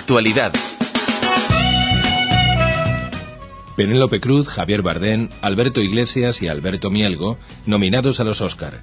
Actualidad. Penélope Cruz, Javier Bardem, Alberto Iglesias y Alberto Mielgo, nominados a los Oscar.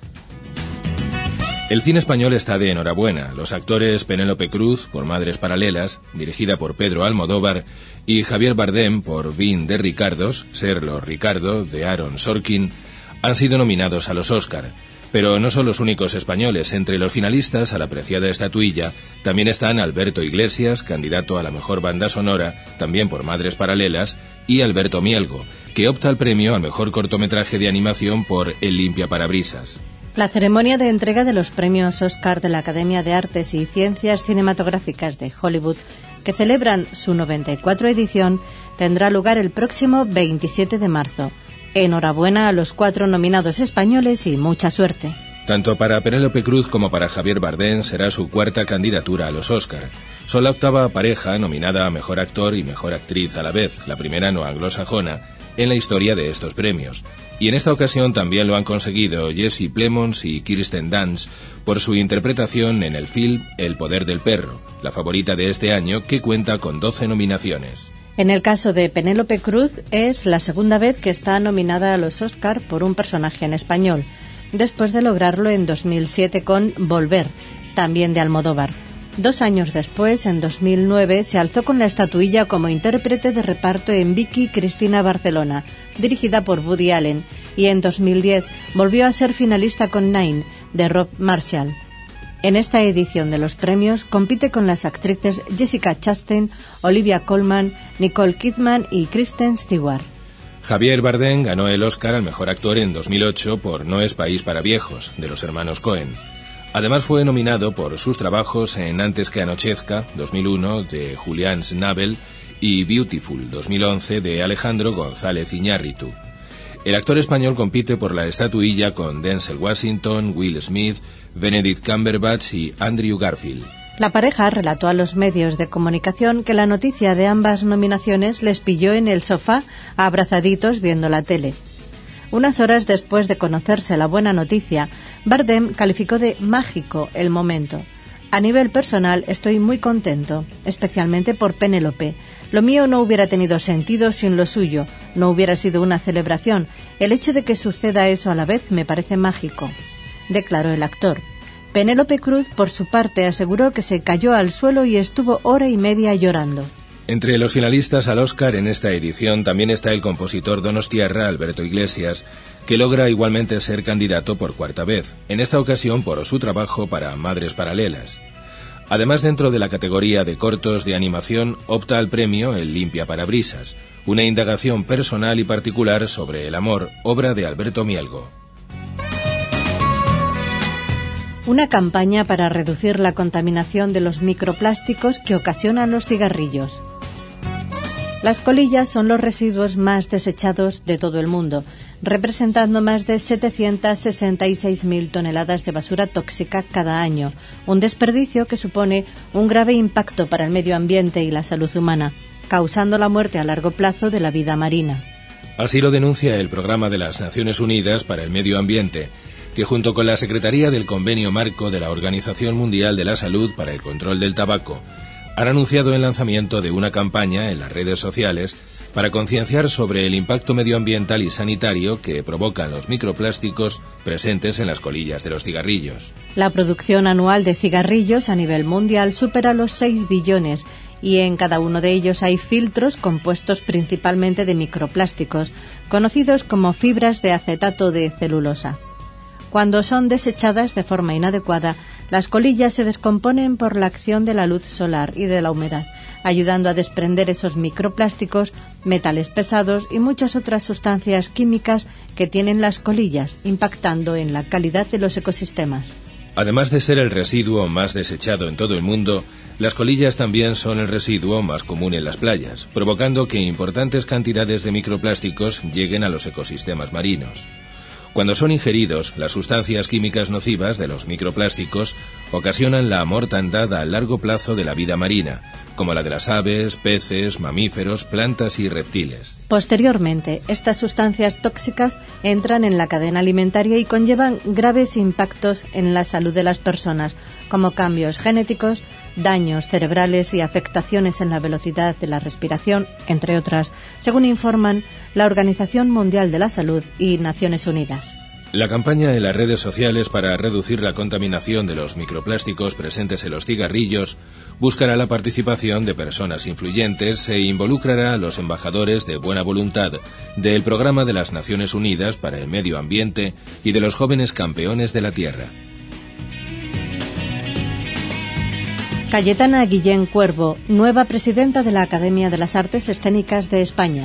El cine español está de enhorabuena. Los actores Penélope Cruz, por Madres Paralelas, dirigida por Pedro Almodóvar, y Javier Bardem, por Vin de Ricardos, Serlo Ricardo, de Aaron Sorkin, han sido nominados a los Oscar. Pero no son los únicos españoles. Entre los finalistas a la apreciada estatuilla también están Alberto Iglesias, candidato a la mejor banda sonora, también por Madres Paralelas, y Alberto Mielgo, que opta al premio al mejor cortometraje de animación por El limpiaparabrisas. La ceremonia de entrega de los premios Oscar de la Academia de Artes y Ciencias Cinematográficas de Hollywood, que celebran su 94 edición, tendrá lugar el próximo 27 de marzo. Enhorabuena a los 4 nominados españoles y mucha suerte. Tanto para Penélope Cruz como para Javier Bardem será su cuarta candidatura a los Oscar. Son la octava pareja nominada a Mejor Actor y Mejor Actriz a la vez, la primera no anglosajona, en la historia de estos premios. Y en esta ocasión también lo han conseguido Jesse Plemons y Kirsten Dunst por su interpretación en el film El poder del perro, la favorita de este año, que cuenta con 12 nominaciones. En el caso de Penélope Cruz, es la segunda vez que está nominada a los Oscar por un personaje en español, después de lograrlo en 2007 con Volver, también de Almodóvar. 2 años después, en 2009, se alzó con la estatuilla como intérprete de reparto en Vicky Cristina Barcelona, dirigida por Woody Allen, y en 2010 volvió a ser finalista con Nine, de Rob Marshall. En esta edición de los premios compite con las actrices Jessica Chastain, Olivia Colman, Nicole Kidman y Kristen Stewart. Javier Bardem ganó el Oscar al mejor actor en 2008 por No es país para viejos, de los hermanos Coen. Además fue nominado por sus trabajos en Antes que anochezca, 2001, de Julián Schnabel, y Beautiful, 2011, de Alejandro González Iñárritu. El actor español compite por la estatuilla con Denzel Washington, Will Smith, Benedict Cumberbatch y Andrew Garfield. La pareja relató a los medios de comunicación que la noticia de ambas nominaciones les pilló en el sofá, abrazaditos viendo la tele. Unas horas después de conocerse la buena noticia, Bardem calificó de mágico el momento. A nivel personal estoy muy contento, especialmente por Penélope. Lo mío no hubiera tenido sentido sin lo suyo, no hubiera sido una celebración. El hecho de que suceda eso a la vez me parece mágico, declaró el actor. Penélope Cruz, por su parte, aseguró que se cayó al suelo y estuvo hora y media llorando. Entre los finalistas al Oscar en esta edición también está el compositor donostiarra Alberto Iglesias, que logra igualmente ser candidato por cuarta vez, en esta ocasión por su trabajo para Madres Paralelas. Además, dentro de la categoría de cortos de animación, opta al premio El limpiaparabrisas, una indagación personal y particular sobre el amor, obra de Alberto Mielgo. Una campaña para reducir la contaminación de los microplásticos que ocasionan los cigarrillos. Las colillas son los residuos más desechados de todo el mundo, representando más de 766.000 toneladas de basura tóxica cada año, un desperdicio que supone un grave impacto para el medio ambiente y la salud humana, causando la muerte a largo plazo de la vida marina. Así lo denuncia el Programa de las Naciones Unidas para el Medio Ambiente, que junto con la Secretaría del Convenio Marco de la Organización Mundial de la Salud para el Control del Tabaco, han anunciado el lanzamiento de una campaña en las redes sociales para concienciar sobre el impacto medioambiental y sanitario que provocan los microplásticos presentes en las colillas de los cigarrillos. La producción anual de cigarrillos a nivel mundial supera los 6 billones y en cada uno de ellos hay filtros compuestos principalmente de microplásticos, conocidos como fibras de acetato de celulosa. Cuando son desechadas de forma inadecuada, las colillas se descomponen por la acción de la luz solar y de la humedad, ayudando a desprender esos microplásticos, metales pesados y muchas otras sustancias químicas que tienen las colillas, impactando en la calidad de los ecosistemas. Además de ser el residuo más desechado en todo el mundo, las colillas también son el residuo más común en las playas, provocando que importantes cantidades de microplásticos lleguen a los ecosistemas marinos. Cuando son ingeridos, las sustancias químicas nocivas de los microplásticos ocasionan la mortandad a largo plazo de la vida marina, como la de las aves, peces, mamíferos, plantas y reptiles. Posteriormente, estas sustancias tóxicas entran en la cadena alimentaria y conllevan graves impactos en la salud de las personas, como cambios genéticos, daños cerebrales y afectaciones en la velocidad de la respiración, entre otras, según informan la Organización Mundial de la Salud y Naciones Unidas. La campaña en las redes sociales para reducir la contaminación de los microplásticos presentes en los cigarrillos buscará la participación de personas influyentes e involucrará a los embajadores de buena voluntad del Programa de las Naciones Unidas para el Medio Ambiente y de los jóvenes campeones de la Tierra. Cayetana Guillén Cuervo, nueva presidenta de la Academia de las Artes Escénicas de España.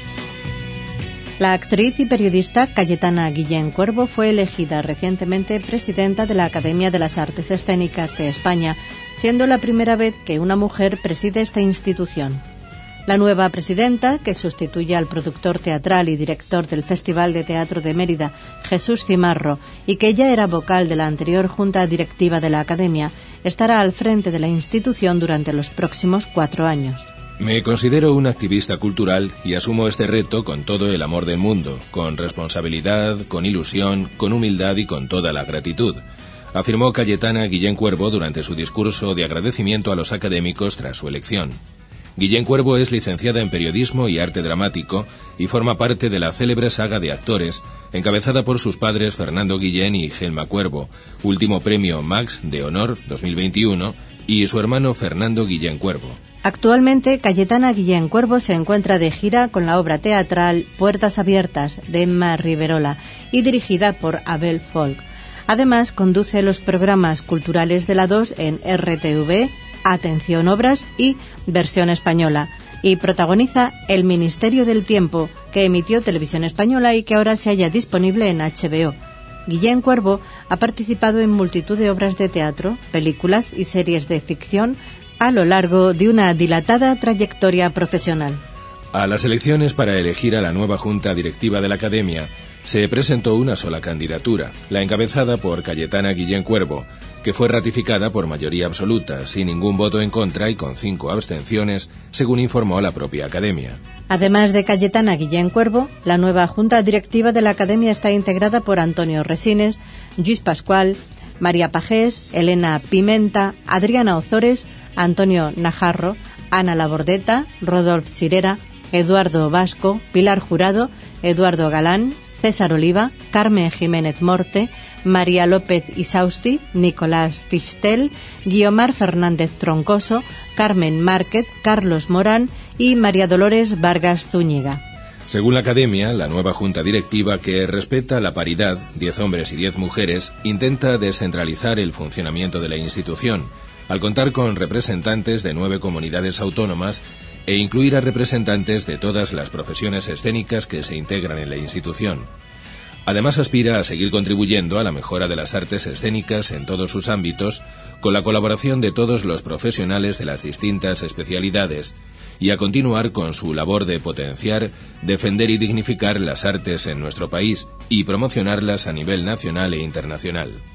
La actriz y periodista Cayetana Guillén Cuervo fue elegida recientemente presidenta de la Academia de las Artes Escénicas de España, siendo la primera vez que una mujer preside esta institución. La nueva presidenta, que sustituye al productor teatral y director del Festival de Teatro de Mérida, Jesús Cimarro, y que ya era vocal de la anterior junta directiva de la Academia, estará al frente de la institución durante los próximos 4 años. Me considero un activista cultural y asumo este reto con todo el amor del mundo, con responsabilidad, con ilusión, con humildad y con toda la gratitud, afirmó Cayetana Guillén Cuervo durante su discurso de agradecimiento a los académicos tras su elección. Guillén Cuervo es licenciada en Periodismo y Arte Dramático y forma parte de la célebre saga de actores, encabezada por sus padres Fernando Guillén y Gelma Cuervo, último premio Max de Honor 2021, y su hermano Fernando Guillén Cuervo. Actualmente, Cayetana Guillén Cuervo se encuentra de gira con la obra teatral Puertas Abiertas, de Emma Riverola, y dirigida por Abel Folk. Además, conduce los programas culturales de la 2 en RTV, Atención Obras y Versión Española, y protagoniza El Ministerio del Tiempo, que emitió Televisión Española y que ahora se halla disponible en HBO. Guillén Cuervo ha participado en multitud de obras de teatro, películas y series de ficción a lo largo de una dilatada trayectoria profesional. A las elecciones para elegir a la nueva junta directiva de la Academia se presentó una sola candidatura, la encabezada por Cayetana Guillén Cuervo, que fue ratificada por mayoría absoluta, sin ningún voto en contra y con 5 abstenciones, según informó la propia Academia. Además de Cayetana Guillén Cuervo, la nueva junta directiva de la Academia está integrada por Antonio Resines, Lluís Pascual, María Pagés, Elena Pimenta, Adriana Ozores, Antonio Najarro, Ana Labordeta, Rodolf Sirera, Eduardo Vasco, Pilar Jurado, Eduardo Galán, César Oliva, Carmen Jiménez Morte, María López Isausti, Nicolás Fistel, Guiomar Fernández Troncoso, Carmen Márquez, Carlos Morán y María Dolores Vargas Zúñiga. Según la Academia, la nueva junta directiva, que respeta la paridad, 10 hombres y 10 mujeres, intenta descentralizar el funcionamiento de la institución, al contar con representantes de 9 comunidades autónomas e incluir a representantes de todas las profesiones escénicas que se integran en la institución. Además, aspira a seguir contribuyendo a la mejora de las artes escénicas en todos sus ámbitos, con la colaboración de todos los profesionales de las distintas especialidades, y a continuar con su labor de potenciar, defender y dignificar las artes en nuestro país y promocionarlas a nivel nacional e internacional.